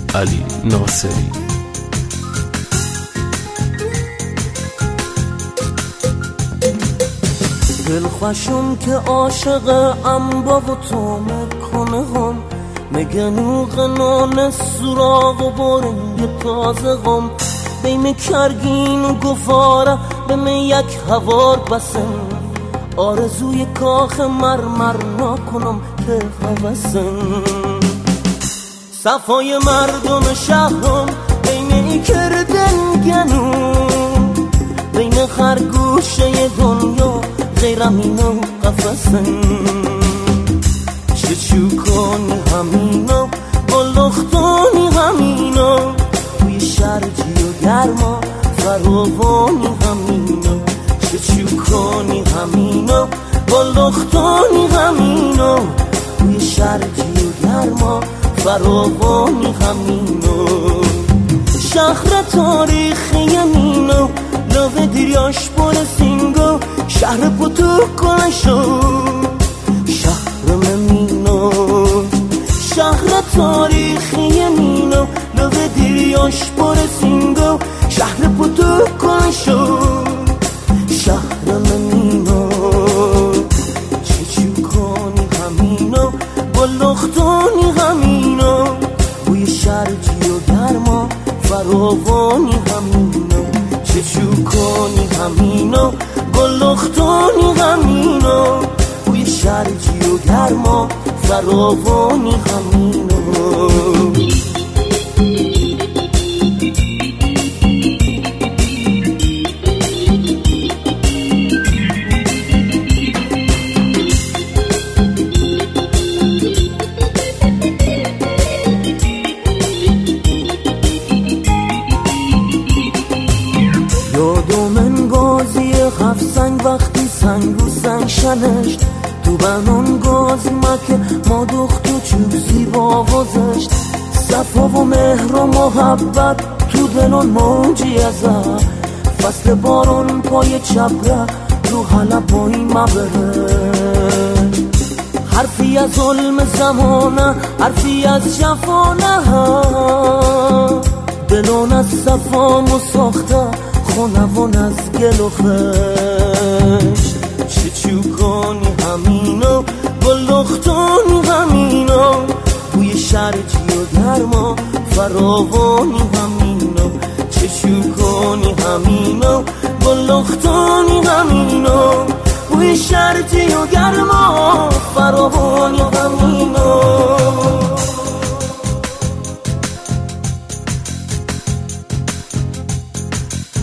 علی ناصری. دل خوشم که عاشق انبا و تو میکنه هم مگنوغ نان سراغ و برنگ تازه غم بیم کرگین و گفاره بیم یک هوار بسن آرزوی کاخ مرمر نکنم که حوثن صفای مردم شهرم بین کردن گنون بین خرگوشه دنیا غیرم اینو قفصن چه چوکانی همینو با لختانی همینو توی شرجی و گرما فراوانی همینو چه چوکانی همینو با لختانی همینو توی شرجی و گرما فراوانی همینو شهر تاریخی همینو لوه دیریاش بول سینگو شهر پتو کنشو شهر مینو شهر تاریخی مینو لوه دیریاش بول سینگو شهر پتو کنشو شهر مینو چه چوکانی همینو با لختانی همینو بوی شرجی و گرما فراوانی همینو چه چوکانی همینو گلختانی همینو بوی شرجی و گرما فراوانی همینو هفت سنگ وقتی سنگ و سنگ شنشت تو بنان گاز مکه ما دخت و چوب زیبا وزشت صفا و مهر و محبت تو دلان موجی ازه فصل بارون پای چپره رو حلب پای مبره حرفی از ظلم زمانه حرفی از جفانه دلان از صفا مساخته خونوان از گل و خشت چه چوکانی همینو با لختانی همینو بوی شرجی و گرما فراوانی همینو چه چوکانی همینو با لختانی همینو بوی شرجی و گرما فراوانی همینو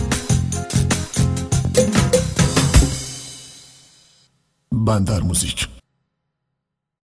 بندر موزیک.